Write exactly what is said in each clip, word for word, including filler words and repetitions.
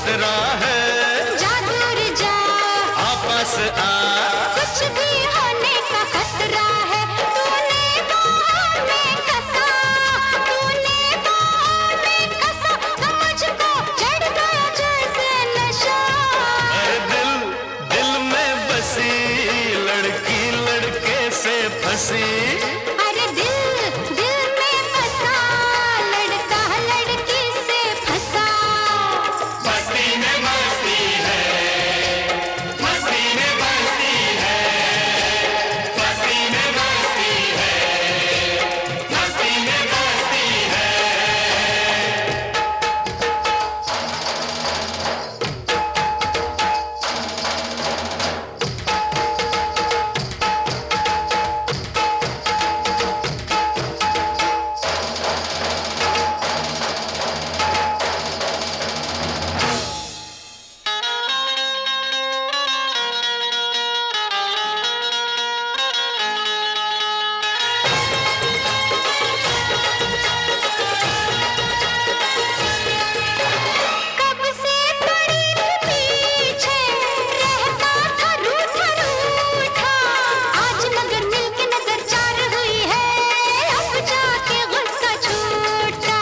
खतरा है, जा दूर जा, आपस आ, कुछ भी होने का खतरा है। तूने बाहों में कसा, तूने बाहों में कसा, तो मुझको चढ़ गया जैसे नशा। अरे दिल दिल में बसी लड़की लड़के से फंसी, अरे दिल दिल में फंसा, लड़का लड़की से फंसा। मस्ती में मस्ती है, मस्ती में मस्ती है, मस्ती में मस्ती है, मस्ती में मस्ती है। कब से पड़ी थी पीछे, रहता था रूठा रूठा, आज मगर मिलके नजर चार हुई है, अब जाके गुस्सा छूटा।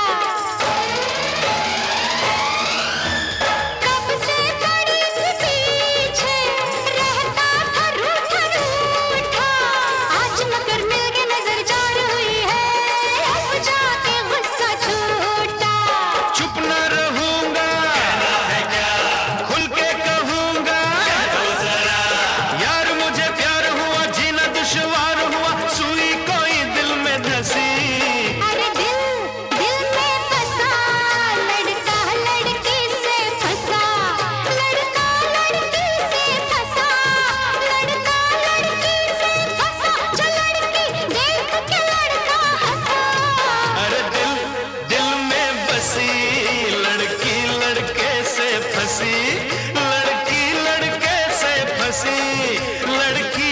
कब से पड़ी थी पीछे, रहता था रूठा रूठा, आज मगर मिलके नजर चार हुई है, अब जाके गुस्सा छूटा। चुप न रहूंगा, खुल के कहूंगा, यार मुझे प्यार हुआ, जीना दुश्वार हुआ, सुई कोई दिल में धसी। अरे दिल दिल में फंसा, लड़का लड़की से फंसा, लड़का लड़की से फंसा, लड़का लड़की से फंसा, जो लड़की देख के लड़का हंसा। अरे दिल दिल में बसी लड़की लड़के से फंसी, लड़की लड़के से फंसी, लड़की